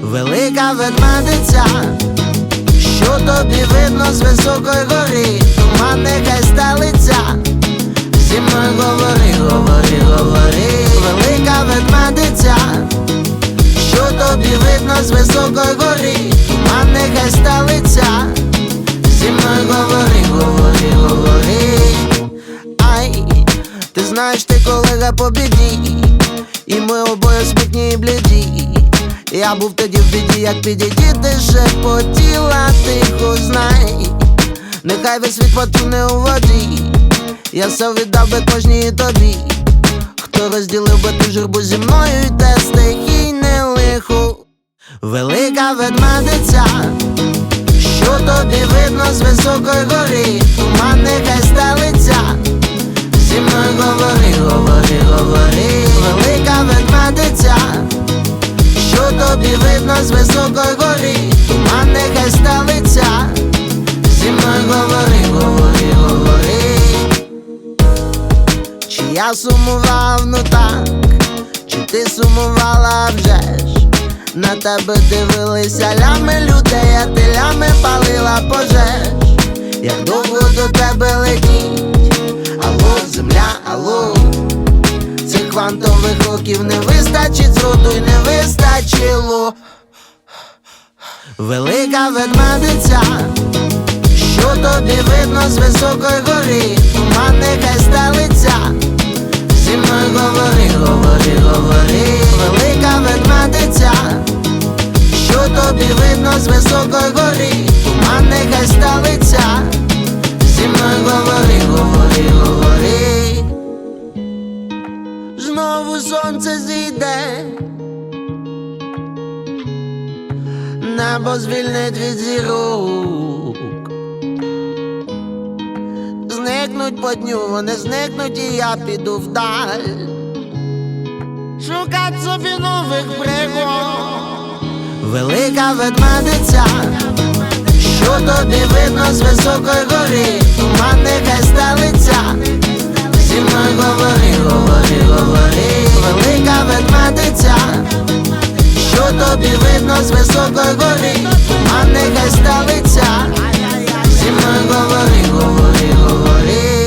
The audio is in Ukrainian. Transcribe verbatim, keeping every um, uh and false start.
Велика ведмедиця, що тобі видно з високої гори, туман нехай стелиться, зі мною говори, говори, говори. Велика ведмедиця, що тобі видно з високої гори, туман нехай стелиться, зі мною говори, говори, говори. Ай, ти знаєш, ти колега по біді, і ми обоє смутні і бліді. Я був тоді в біді, як підійти, шепотіла тихо, знай. Нехай весь світ потоне у воді, я все віддав би кожній тобі. Хто розділив би ту журбу зі мною і те стихійне лихо. Велика ведмедиця, що тобі видно з високої гори, туман нехай стелиться, зі мною говори, говори, говори. Велика ведмедиця, що тобі видно з високої гори, туман нехай стелиться, зі мною говори, говори, говори. Чи я сумував, ну так, чи ти сумувала вже ж? На тебе дивилися лями людей, а ти лями палила пожеж. Як довго до тебе летіть? Алло, земля, алло. Цих квантових років не вистачить зроду й не вистачило. Велика ведмедиця, що тобі видно з високої гори, туман нехай стелиться, зі мною говори, говори, говори. Велика ведмедиця, що тобі видно з високої гори, туман нехай стелиться, зі мною говори, говори, говори. Знову сонце зійде, небо звільнить від зірок. Зникнуть по дню, вони зникнуть, і я піду вдаль шукать собі нових пригод. Велика ведмедиця, що тобі видно з високої гори, туман нехай стелиться, зі мною говори, говори, говори. Велика ведмедиця, що тобі видно з високої гори, туман нехай стелиться, зі мною говори, говори, говори.